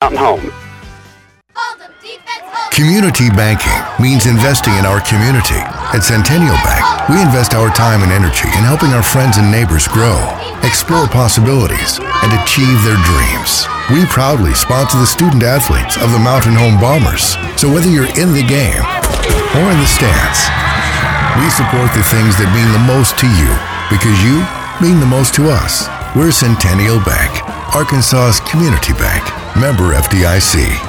Mountain Home. Community banking means investing in our community. At Centennial Bank, we invest our time and energy in helping our friends and neighbors grow, explore possibilities, and achieve their dreams. We proudly sponsor the student athletes of the Mountain Home Bombers. So whether you're in the game or in the stands, we support the things that mean the most to you because you mean the most to us. We're Centennial Bank, Arkansas's community bank. Member FDIC.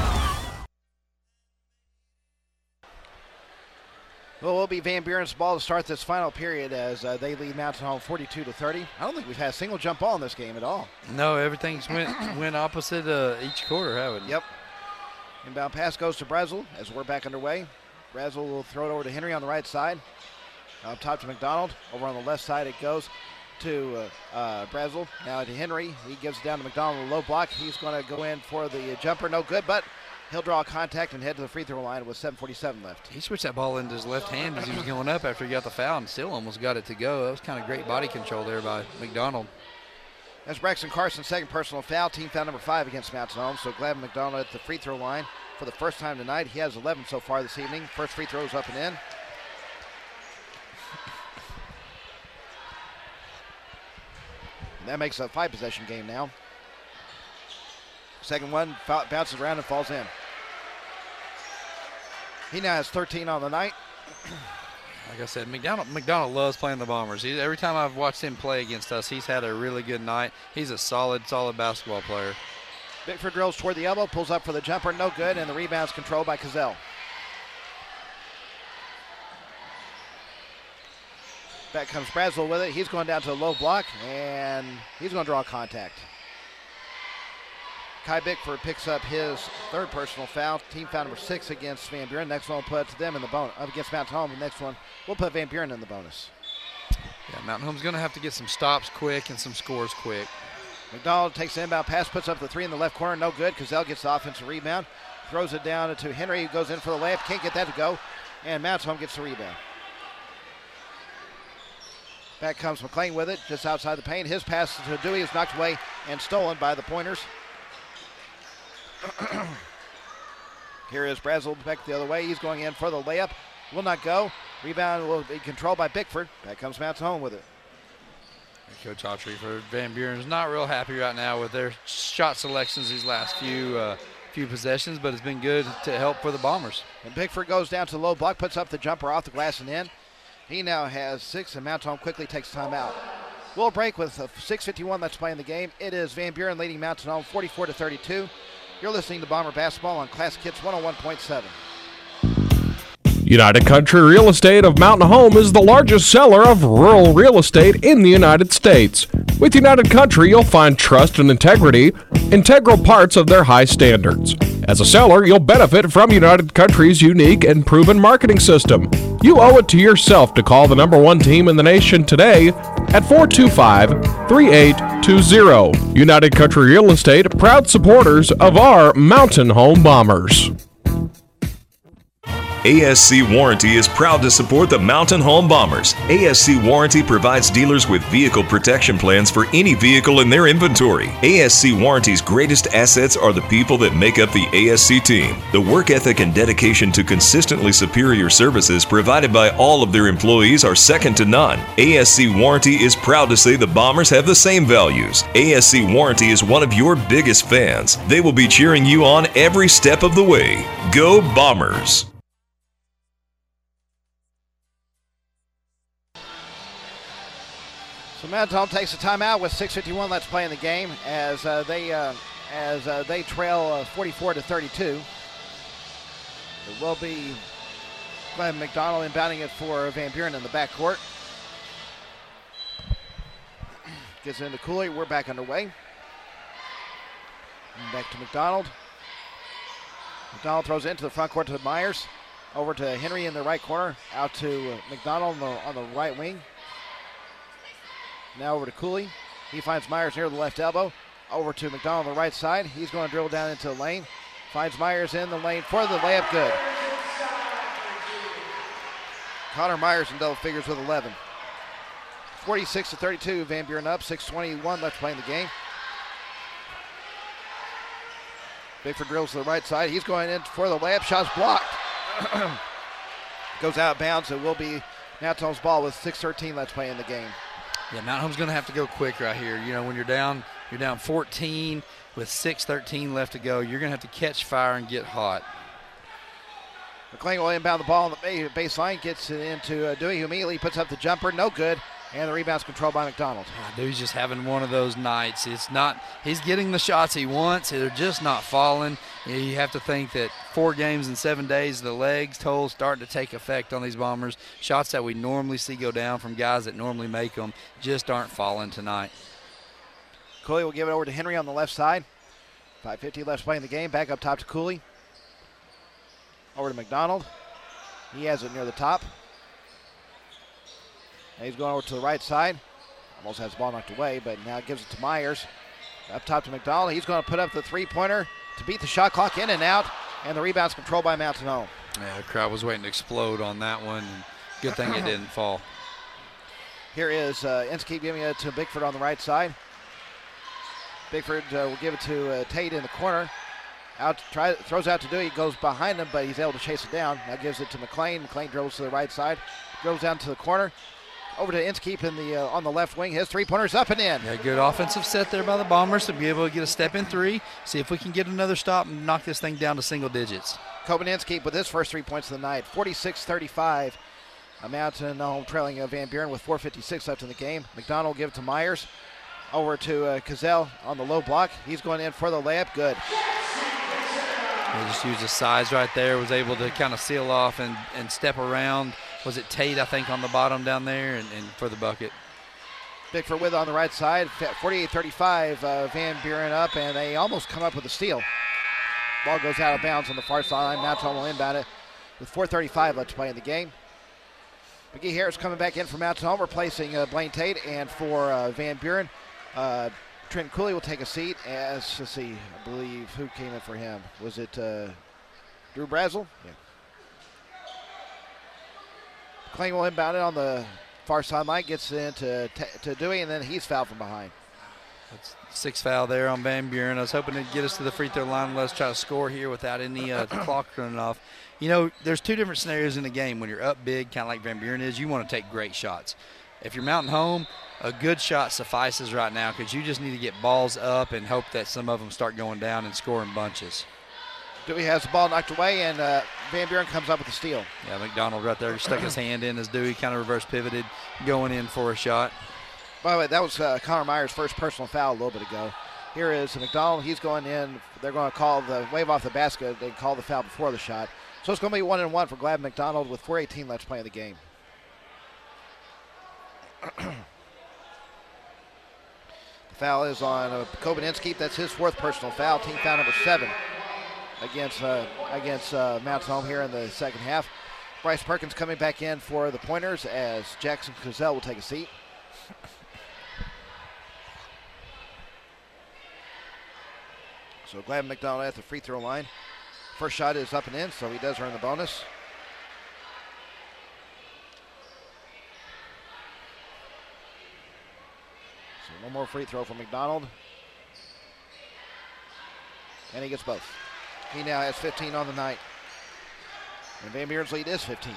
Well, it will be Van Buren's ball to start this final period as they lead Mountain Home 42-30. I don't think we've had a single jump ball in this game at all. No, everything's went opposite each quarter, haven't it? Yep. Inbound pass goes to Brazel as we're back underway. Brazel will throw it over to Henry on the right side. Up top to McDonald. Over on the left side it goes to Brazel. Now to Henry. He gives it down to McDonald with a low block. He's going to go in for the jumper. No good, but he'll draw contact and head to the free throw line with 7:47 left. He switched that ball into his left hand as he was going up after he got the foul and still almost got it to go. That was kind of great body control there by McDonald. That's Braxton Carson's second personal foul, team foul number 5 against Mountain Home. So Glavin McDonald at the free throw line for the first time tonight. He has 11 so far this evening. First free throw is up and in. And that makes a 5-possession game now. Second one bounces around and falls in. He now has 13 on the night. Like I said, McDonald loves playing the Bombers. Every time I've watched him play against us, he's had a really good night. He's a solid basketball player. Bickford drills toward the elbow, pulls up for the jumper, no good, and the rebound's controlled by Cazell. Back comes Brazel with it. He's going down to the low block, and he's going to draw contact. Kai Bickford picks up his third personal foul, team foul number 6 against Van Buren. Next one will put them in the bonus against Mountain Home. The next one will put Van Buren in the bonus. Yeah, Mountain Home's going to have to get some stops quick and some scores quick. McDonald takes the inbound pass, puts up the 3 in the left corner, no good. Cazell gets the offensive rebound, throws it down to Henry, who goes in for the layup, can't get that to go, and Mountain Home gets the rebound. Back comes McLean with it, just outside the paint. His pass to Dewey is knocked away and stolen by the Pointers. Here is Brazel back the other way. He's going in for the layup. Will not go. Rebound will be controlled by Bickford. Back comes Mountain Home with it. Coach Autry for Van Buren is not real happy right now with their shot selections these last few possessions, but it's been good to help for the Bombers. And Bickford goes down to the low block, puts up the jumper off the glass and in. He now has 6, and Mountain Home quickly takes time out. We'll break with 6:51 left to play in the game. It is Van Buren leading Mountain Home 44-32. You're listening to Bomber Basketball on Classic Hits 101.7. United Country Real Estate of Mountain Home is the largest seller of rural real estate in the United States. With United Country, you'll find trust and integrity, integral parts of their high standards. As a seller, you'll benefit from United Country's unique and proven marketing system. You owe it to yourself to call the #1 team in the nation today at 425-3820. United Country Real Estate, proud supporters of our Mountain Home Bombers. ASC Warranty is proud to support the Mountain Home Bombers. ASC Warranty provides dealers with vehicle protection plans for any vehicle in their inventory. ASC Warranty's greatest assets are the people that make up the ASC team. The work ethic and dedication to consistently superior services provided by all of their employees are second to none. ASC Warranty is proud to say the Bombers have the same values. ASC Warranty is one of your biggest fans. They will be cheering you on every step of the way. Go Bombers! So Mountain Home takes a timeout with 6:51 left to play in the game as they trail 44-32. It will be Glenn McDonald inbounding it for Van Buren in the backcourt. Gets into Cooley. We're back underway. And back to McDonald. McDonald throws it into the front court to Myers. Over to Henry in the right corner. Out to McDonald on the right wing. Now over to Cooley. He finds Myers near the left elbow. Over to McDonald on the right side. He's going to drill down into the lane. Finds Myers in the lane for the layup. Good. Connor Myers in double figures with 11. 46-32. Van Buren up. 6:21 left to play in the game. Bickford drills to the right side. He's going in for the layup. Shot's blocked. Goes out of bounds. It will be Mountain Home's ball with 6:13 left play in the game. Yeah, Mountain Home's going to have to go quick right here. You know, when you're down 14 with 6:13 left to go, you're going to have to catch fire and get hot. McLean will inbound the ball on the baseline, gets it into Dewey, who immediately puts up the jumper. No good. And the rebound's controlled by McDonald. Dewey's just having one of those nights. He's getting the shots he wants. They're just not falling. You have to think that 4 games in 7 days, the legs toll starting to take effect on these Bombers. Shots that we normally see go down from guys that normally make them just aren't falling tonight. Cooley will give it over to Henry on the left side. 5:50 left play in the game. Back up top to Cooley. Over to McDonald. He has it near the top. And he's going over to the right side. Almost has the ball knocked away, but now gives it to Myers. Up top to McDonald. He's going to put up the three-pointer to beat the shot clock in and out. And the rebound's controlled by Mountain Home. Yeah, the crowd was waiting to explode on that one. And good thing it didn't fall. Here is Inskeep giving it to Bickford on the right side. Bickford will give it to Tate in the corner. Throws out to Dewey. He goes behind him, but he's able to chase it down. Now gives it to McLean. McLean dribbles to the right side. Dribbles down to the corner. Over to Inskeep on the left wing. His three-pointer's up and in. Yeah, good offensive set there by the Bombers to be able to get a step-in three. See if we can get another stop and knock this thing down to single digits. Coben Inskeep with his first 3 points of the night. 46-35. Mountain Home trailing Van Buren with 4:56 left in the game. McDonald will give it to Myers. Over to Cazell on the low block. He's going in for the layup. Good. He just used his size right there. Was able to kind of seal off and step around. Was it Tate, I think, on the bottom down there and for the bucket. Bickford with it on the right side. 48-35, Van Buren up, and they almost come up with a steal. Ball goes out of bounds on the far sideline. Mountain Home will inbound it with 4:35 left to play in the game. McGee Harris coming back in for Mountain Home, replacing Blaine Tate, and for Van Buren, Trent Cooley will take a seat as, let's see, I believe, who came in for him? Was it Drew Brazel? Yeah. McLean will inbound it on the far sideline, gets it to Dewey, and then he's fouled from behind. That's 6th foul there on Van Buren. I was hoping to get us to the free throw line and let's try to score here without any clock running off. You know, there's 2 different scenarios in the game. When you're up big, kind of like Van Buren is, you want to take great shots. If you're Mountain Home, a good shot suffices right now because you just need to get balls up and hope that some of them start going down and scoring bunches. Dewey has the ball knocked away, and Van Buren comes up with a steal. Yeah, McDonald right there stuck his hand in as Dewey kind of reverse pivoted, going in for a shot. By the way, that was Connor Myers' first personal foul a little bit ago. Here is McDonald. He's going in. They're going to call the wave off the basket. They call the foul before the shot. So it's going to be 1-1 for Glad McDonald with 4:18 left to play in the game. The foul is on Coben Inskeep. That's his 4th personal foul. Team foul number 7 against Mountain Home here in the second half. Bryce Perkins coming back in for the Pointers as Jackson Cazell will take a seat. So Glad McDonald at the free throw line. First shot is up and in, so he does earn the bonus. So one more free throw from McDonald. And he gets both. He now has 15 on the night. And Van Buren's lead is 15.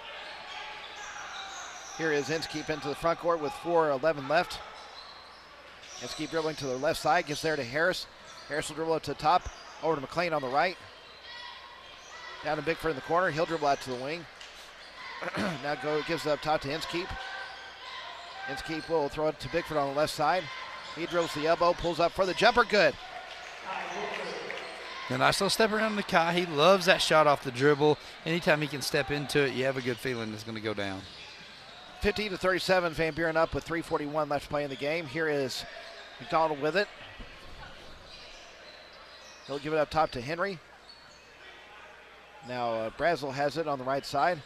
Here is Inskeep into the front court with 4:11 left. Inskeep dribbling to the left side, gets there to Harris. Harris will dribble up to the top, over to McLean on the right. Down to Bickford in the corner. He'll dribble out to the wing. Now gives it up top to Inskeep. Inskeep will throw it to Bickford on the left side. He dribbles the elbow, pulls up for the jumper. Good. A nice little step around the Kai. He loves that shot off the dribble. Anytime he can step into it, you have a good feeling it's going to go down. 15-37, Van Buren up with 3:41 left to play in the game. Here is McDonald with it. He'll give it up top to Henry. Now Brazel has it on the right side.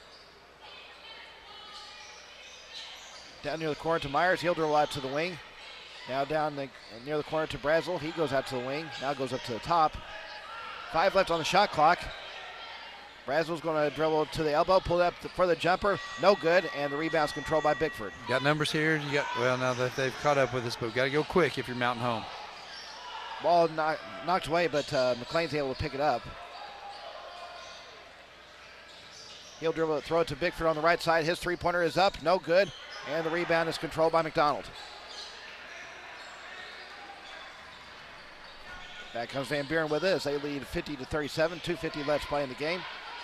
Down near the corner to Myers. He'll dribble out to the wing. Now down near the corner to Brazel. He goes out to the wing. Now goes up to the top. 5 left on the shot clock. Brazel's going to dribble to the elbow, pull it up for the jumper. No good, and the rebound's controlled by Bickford. Got numbers here. Well, now that they've caught up with us, but we've got to go quick if you're Mountain Home. Ball knocked away, but McLean's able to pick it up. He'll dribble it, throw it to Bickford on the right side. His three-pointer is up, no good, and the rebound is controlled by McDonald. Back comes Van Buren with it as they lead 50-37, 2:50 left to play in the game.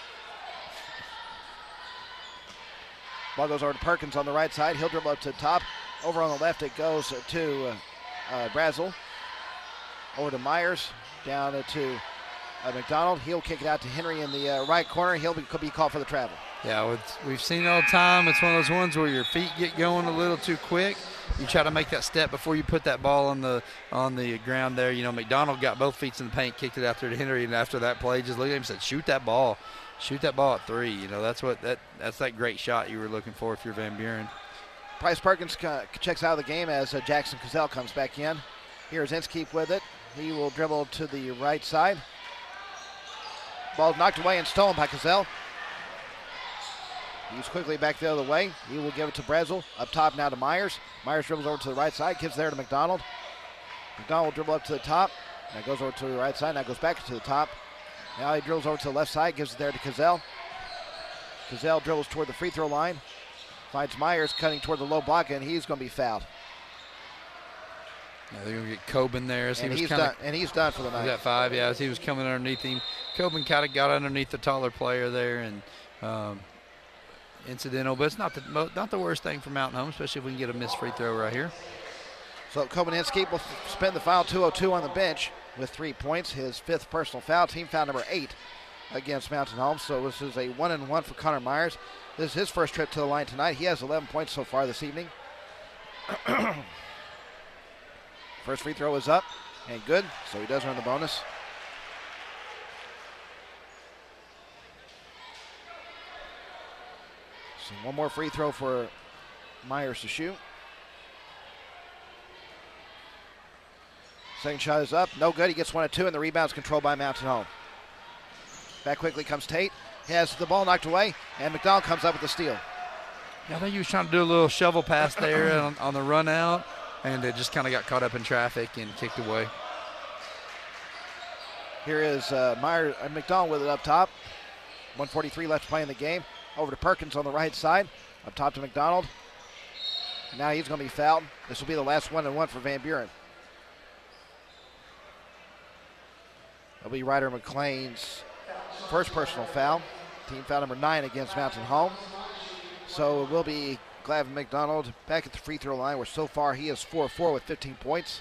Ball goes over to Perkins on the right side. He'll dribble up to the top. Over on the left, it goes to Brazel. Over to Myers, down to McDonald. He'll kick it out to Henry in the right corner. Could be called for the travel. Yeah, we've seen it all the time. It's one of those ones where your feet get going a little too quick. You try to make that step before you put that ball on the ground there. You know, McDonald got both feet in the paint, kicked it out there to Henry, and after that play, just looked at him and said, shoot that ball at three. You know, that's that great shot you were looking for if you're Van Buren. Bryce Perkins checks out of the game as Jackson Cazell comes back in. Here's Inskeep with it. He will dribble to the right side. Ball knocked away and stolen by Cazell. He's quickly back the other way. He will give it to Brazel. Up top now to Myers. Myers dribbles over to the right side, gives there to McDonald. McDonald will dribble up to the top. Now goes over to the right side. Now goes back to the top. Now he dribbles over to the left side, gives it there to Cazell. Cazell dribbles toward the free throw line. Finds Myers cutting toward the low block, and he's going to be fouled. Yeah, they're going to get Coben there. And he's done for the night. He's at 5, yeah, as he was coming underneath him. Coben kind of got underneath the taller player there, and incidental, but it's not the worst thing for Mountain Home, especially if we can get a missed free throw right here. So Coben Inskeep will spend the foul 2:02 on the bench with 3 points, his 5th personal foul, team foul number 8 against Mountain Home. So this is a 1-and-1 for Connor Myers. This is his first trip to the line tonight. He has 11 points so far this evening. First free throw is up and good, so he does earn the bonus. So one more free throw for Myers to shoot. Second shot is up, no good. He gets 1 of 2, and the rebound's controlled by Mountain Home. Back quickly comes Tate. He has the ball knocked away, and McDonald comes up with the steal. Yeah, I think he was trying to do a little shovel pass there on the run out, and it just kind of got caught up in traffic and kicked away. Here is McDonald with it up top. 1:43 left to play in the game. Over to Perkins on the right side. Up top to McDonald. Now he's going to be fouled. This will be the last 1-and-1 for Van Buren. It'll be Ryder McLean's first personal foul. Team foul number 9 against Mountain Home. So it will be Glavin McDonald back at the free throw line, where so far he is 4-4 with 15 points.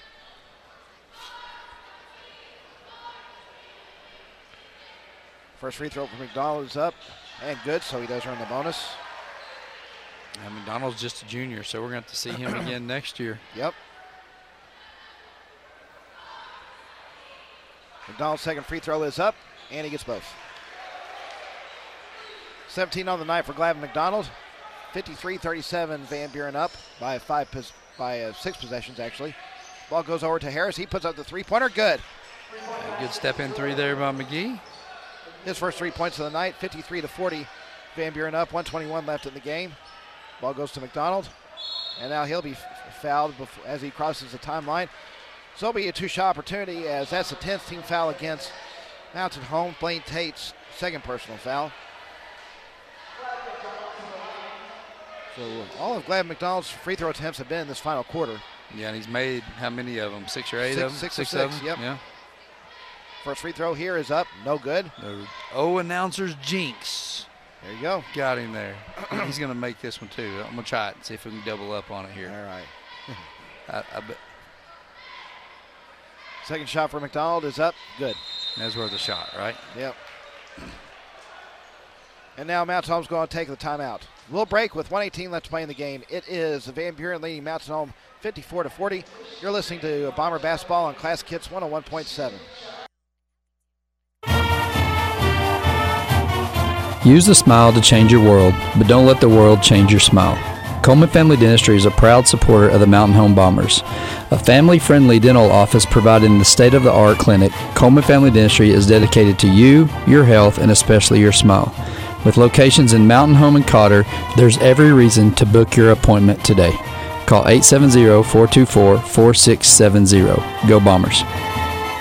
First free throw for McDonald is up and good, so he does earn the bonus. And McDonald's just a junior, so we're going to have to see him again next year. Yep. McDonald's second free throw is up, and he gets both. 17 on the night for Glavin McDonald. 53-37, Van Buren up by 6 possessions, actually. Ball goes over to Harris. He puts up the three-pointer. Good. A good step-in three there by McGee. His first 3 points of the night, 53-40. Van Buren up, 1:21 left in the game. Ball goes to McDonald, and now he'll be fouled as he crosses the timeline. So it'll be a 2-shot opportunity, as that's the 10th team foul against Mountain Home. Blaine Tate's second personal foul. So all of Glavin McDonald's free throw attempts have been in this final quarter. Yeah, and he's made how many of them? 6 or 8 of them? 6 of them, them? yep. Yeah. First free throw here is up, no good. The announcer's jinx. There you go. Got him there. He's going to make this one too. I'm going to try it and see if we can double up on it here. All right. I bet. Second shot for McDonald is up, good. That's worth a shot, right? Yep. And now Mountain Home's going to take the timeout. We'll break with 1:18 left to play in the game. It is Van Buren leading Mountain Home 54-40. You're listening to Bomber Basketball on Classic Hits 101.7. Use the smile to change your world, but don't let the world change your smile. Coleman Family Dentistry is a proud supporter of the Mountain Home Bombers. A family-friendly dental office providing the state-of-the-art clinic, Coleman Family Dentistry is dedicated to you, your health, and especially your smile. With locations in Mountain Home and Cotter, there's every reason to book your appointment today. Call 870-424-4670. Go Bombers.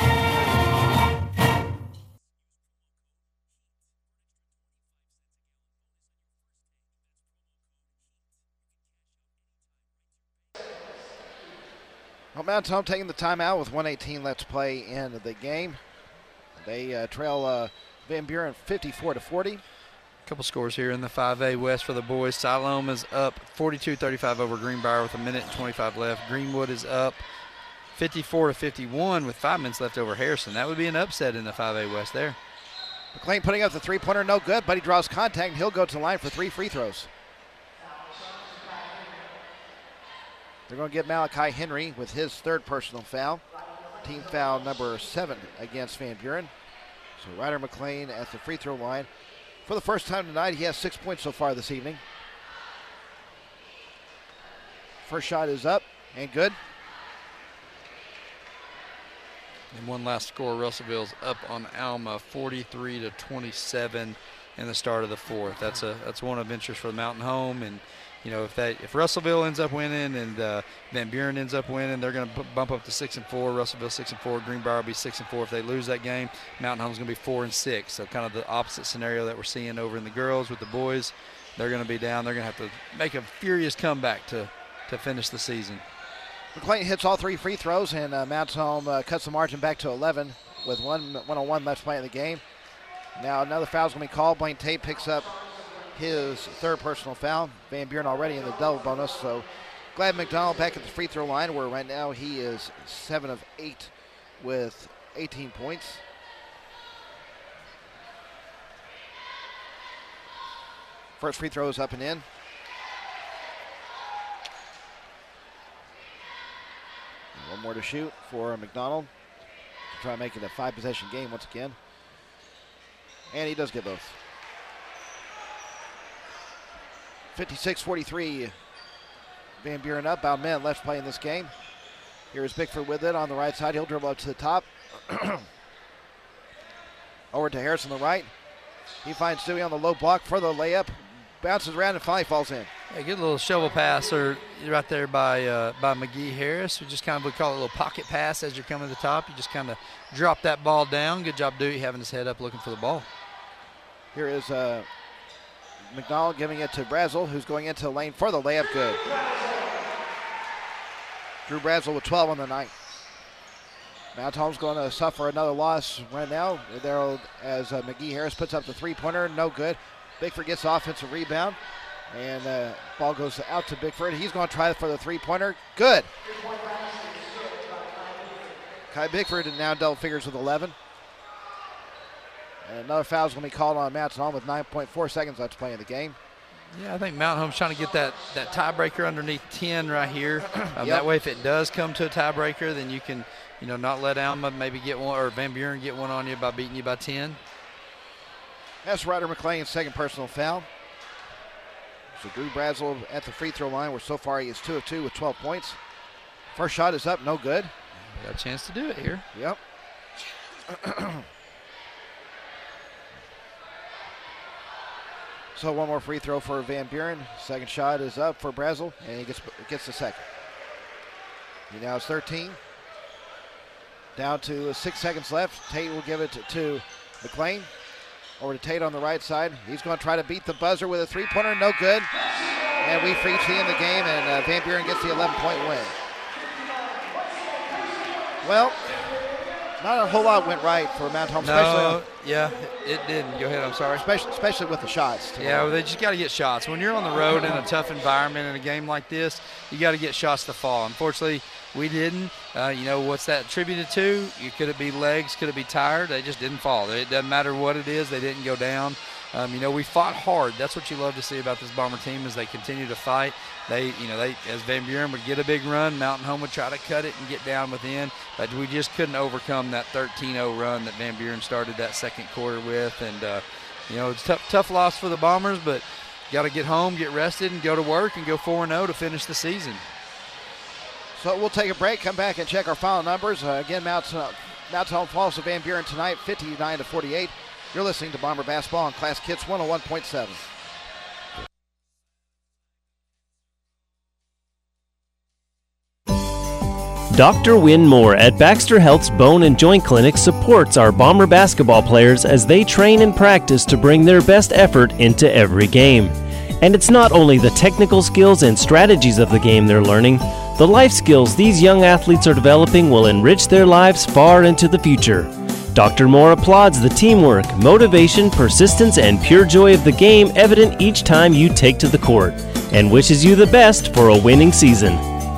Well, Mountain Home taking the timeout with 1:18 left to play in the game. They trail Van Buren 54-40. A couple scores here in the 5A West for the boys. Siloam is up 42-35 over Greenbrier with 1:25 left. Greenwood is up 54-51 with 5 minutes left over Harrison. That would be an upset in the 5A West there. McLean putting up the three-pointer, no good, but he draws contact, and he'll go to the line for 3 free throws. They're going to get Malachi Henry with his 3rd personal foul. Team foul number 7 against Van Buren. So Ryder McLean at the free throw line. For the first time tonight, he has 6 points so far this evening. First shot is up and good. And one last score, Russellville's up on Alma 43-27 in the start of the 4th. That's one of interest for the Mountain Home, and you know, if Russellville ends up winning and Van Buren ends up winning, they're going to bump up to 6-4. Russellville 6-4. Greenbrier will be 6-4. If they lose that game, Mountain Home's going to be 4-6. So kind of the opposite scenario that we're seeing over in the girls with the boys. They're going to be down. They're going to have to make a furious comeback to finish the season. McLean hits all 3 free throws, and Mountain Home cuts the margin back to 11 with 1:01 left to play in the game. Now another foul's going to be called. Blaine Tate picks up his 3rd personal foul. Van Buren already in the double bonus, so Glad McDonald back at the free throw line, where right now he is 7 of 8 with 18 points. First free throw is up and in. One more to shoot for McDonald to try and make it a 5-possession game once again. And he does get both. 56-43. Van Buren up, about a minute left playing this game. Here's Bickford with it on the right side. He'll dribble up to the top. Over to Harris on the right. He finds Stewie on the low block for the layup. Bounces around and finally falls in. Yeah, good little shovel pass right there by McGee Harris. We just we call it a little pocket pass as you're coming to the top. You just kind of drop that ball down. Good job, Dewey, having his head up looking for the ball. Here is McDonald giving it to Brazel, who's going into the lane for the layup. Good. Drew Brazel with 12 on the night. Mount Home's going to suffer another loss right now there as McGee Harris puts up the three-pointer. No good. Bickford gets the offensive rebound, and ball goes out to Bickford. He's going to try for the three-pointer. Good. Kai Bickford now double figures with 11. And another foul is going to be called on Mountain Home with 9.4 seconds left to play in the game. Yeah, I think Mountain Home's trying to get that tiebreaker underneath 10 right here. That way, if it does come to a tiebreaker, then you can, not let Alma maybe get one, or Van Buren get one on you by beating you by 10. That's Ryder McLean's second personal foul. So Drew Brazel at the free throw line, where so far he is 2 of 2 with 12 points. First shot is up, no good. Got a chance to do it here. Yep. So one more free throw for Van Buren. Second shot is up for Brazel, and he gets the second. He now has 13. Down to 6 seconds left. Tate will give it to McLean. Over to Tate on the right side. He's going to try to beat the buzzer with a three-pointer. No good. And we free T in the game, and Van Buren gets the 11-point win. Well, not a whole lot went right for Mount Home. It didn't. Go ahead, I'm sorry. Especially with the shots. Yeah, they just got to get shots. When you're on the road in a tough environment in a game like this, you got to get shots to fall. Unfortunately, we didn't. What's that attributed to? Could it be legs? Could it be tired? They just didn't fall. It doesn't matter what it is. They didn't go down. We fought hard. That's what you love to see about this Bomber team, is they continue to fight. They as Van Buren would get a big run, Mountain Home would try to cut it and get down within, but we just couldn't overcome that 13-0 run that Van Buren started that second quarter with. And it's tough loss for the Bombers, but got to get home, get rested, and go to work and go 4-0 to finish the season. So we'll take a break, come back and check our final numbers. Again, Mountain Home falls to Van Buren tonight, 59-48. You're listening to Bomber Basketball on Class Kids 101.7. Dr. Wynn Moore at Baxter Health's Bone and Joint Clinic supports our Bomber basketball players as they train and practice to bring their best effort into every game. And it's not only the technical skills and strategies of the game they're learning, The life skills these young athletes are developing will enrich their lives far into the future. Dr. Moore applauds the teamwork, motivation, persistence, and pure joy of the game evident each time you take to the court, and wishes you the best for a winning season.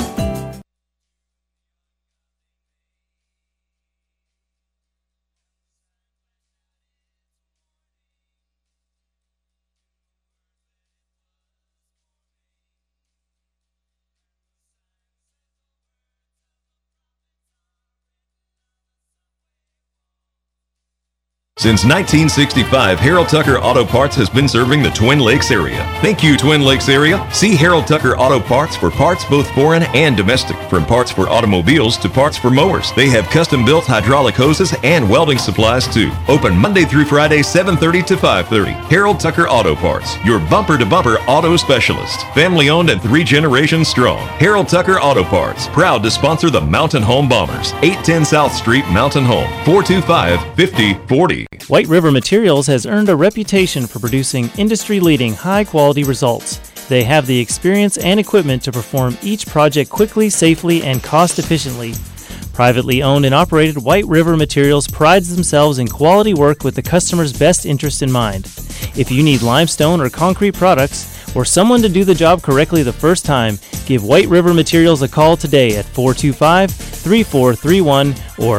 Since 1965, Harold Tucker Auto Parts has been serving the Twin Lakes area. Thank you, Twin Lakes area. See Harold Tucker Auto Parts for parts both foreign and domestic. From parts for automobiles to parts for mowers. They have custom-built hydraulic hoses and welding supplies too. Open Monday through Friday, 7:30 to 5:30. Harold Tucker Auto Parts, your bumper-to-bumper auto specialist. Family-owned and 3 generations strong. Harold Tucker Auto Parts, proud to sponsor the Mountain Home Bombers. 810 South Street, Mountain Home. 425-5040. White River Materials has earned a reputation for producing industry-leading high-quality results. They have the experience and equipment to perform each project quickly, safely, and cost-efficiently. Privately owned and operated, White River Materials prides themselves in quality work with the customer's best interest in mind. If you need limestone or concrete products, or someone to do the job correctly the first time, give White River Materials a call today at 425-3431 or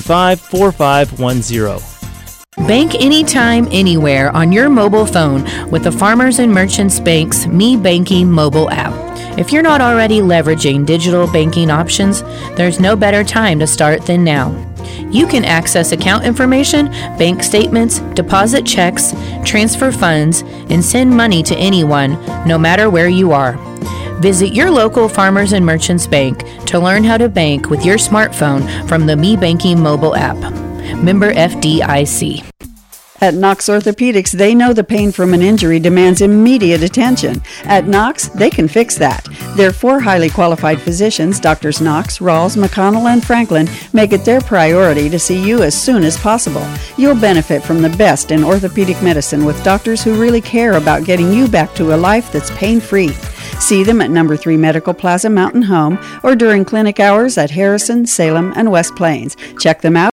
425-4510. Bank anytime, anywhere on your mobile phone with the Farmers and Merchants Bank's Me Banking mobile app. If you're not already leveraging digital banking options, there's no better time to start than now. You can access account information, bank statements, deposit checks, transfer funds, and send money to anyone, no matter where you are. Visit your local Farmers and Merchants Bank to learn how to bank with your smartphone from the Me Banking mobile app. Member FDIC. At Knox Orthopedics, they know the pain from an injury demands immediate attention. At Knox, they can fix that. Their 4 highly qualified physicians, Drs. Knox, Rawls, McConnell, and Franklin, make it their priority to see you as soon as possible. You'll benefit from the best in orthopedic medicine with doctors who really care about getting you back to a life that's pain-free. See them at No. 3 Medical Plaza Mountain Home or during clinic hours at Harrison, Salem, and West Plains. Check them out